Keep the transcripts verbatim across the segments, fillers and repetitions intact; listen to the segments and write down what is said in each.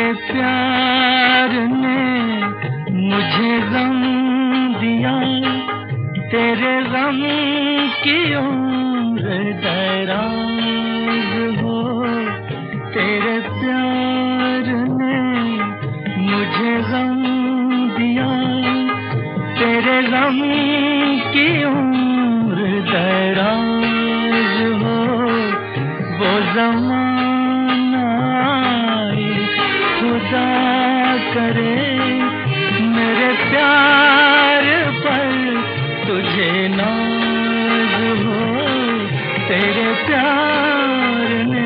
तेरे प्यार ने मुझे गम दिया, तेरे गम की उम्र दराज हो। तेरे प्यार ने मुझे गम दिया, तेरे गम की उम्र दराज हो। वो ज़माना आए खुदा करे, मेरे प्यार पर तुझे नाज हो। तेरे प्यार ने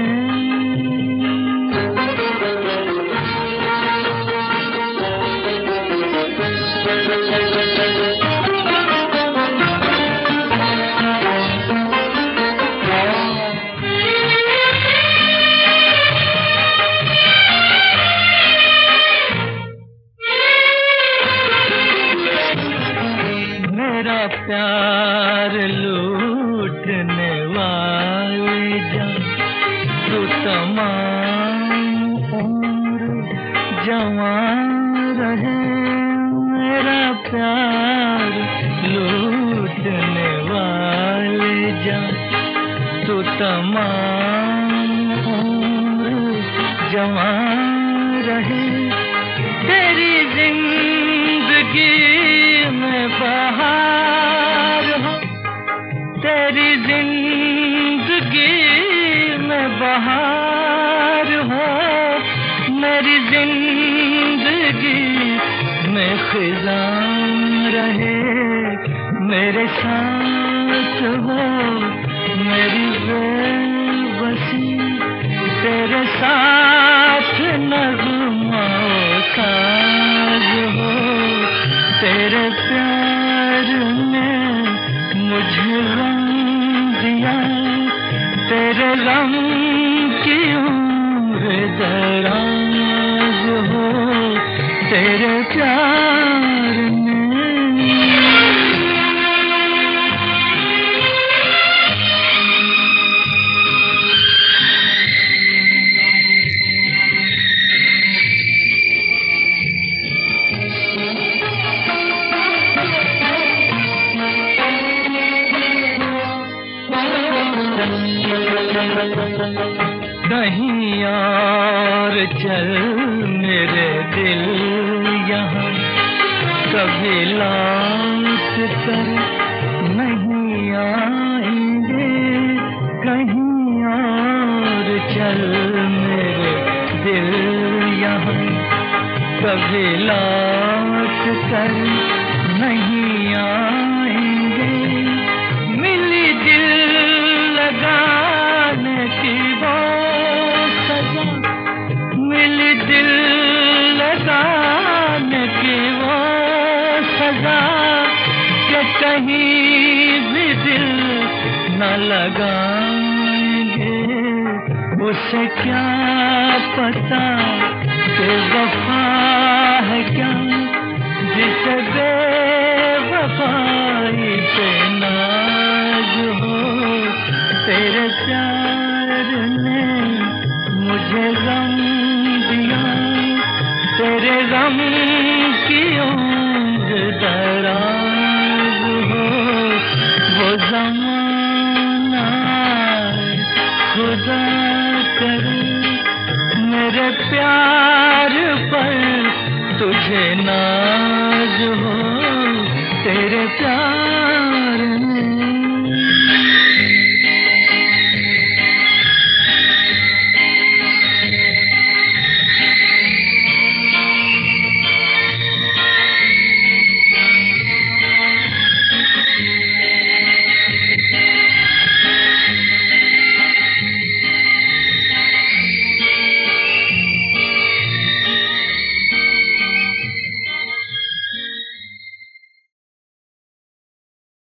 प्यार लूटने वाले जा, तू तमाम उम्र जवान रहे। मेरा प्यार लूटने वाले जा, तू तमाम उम्र जवान रहे। तेरी जिंदगी में बहार हो, तेरी जिंदगी में बहार हो। मेरी जिंदगी में खिज़ां रहे, मेरे साथ हो मेरी बेबसी। तेरे साथ नग़्मा साज हो। तेरे प्यार ने मुझे गम दिया, तेरे गम की उम्र दराज हो। तेरे प्यार ने कहीं और चल मेरे दिल यहाँ, कभी लौट कर नहीं आएंगे। कहीं और चल मेरे दिल यहाँ, कभी लौट कर नहीं आएंगे। मिली दिल लगाने की वो सजा, मिली दिल लगाने की वो सजा, कि कहीं भी दिल न लगाएंगे। उसे क्या पता कि वफा है क्या, जिसे बेवफाई पे नाज हो। तेरे प्यार ने मुझे गम दिया, तेरे गम की उम्र दराज हो। वो ज़माना खुदा करे, मेरे प्यार पर तुझे नाज हो। तेरे प्यार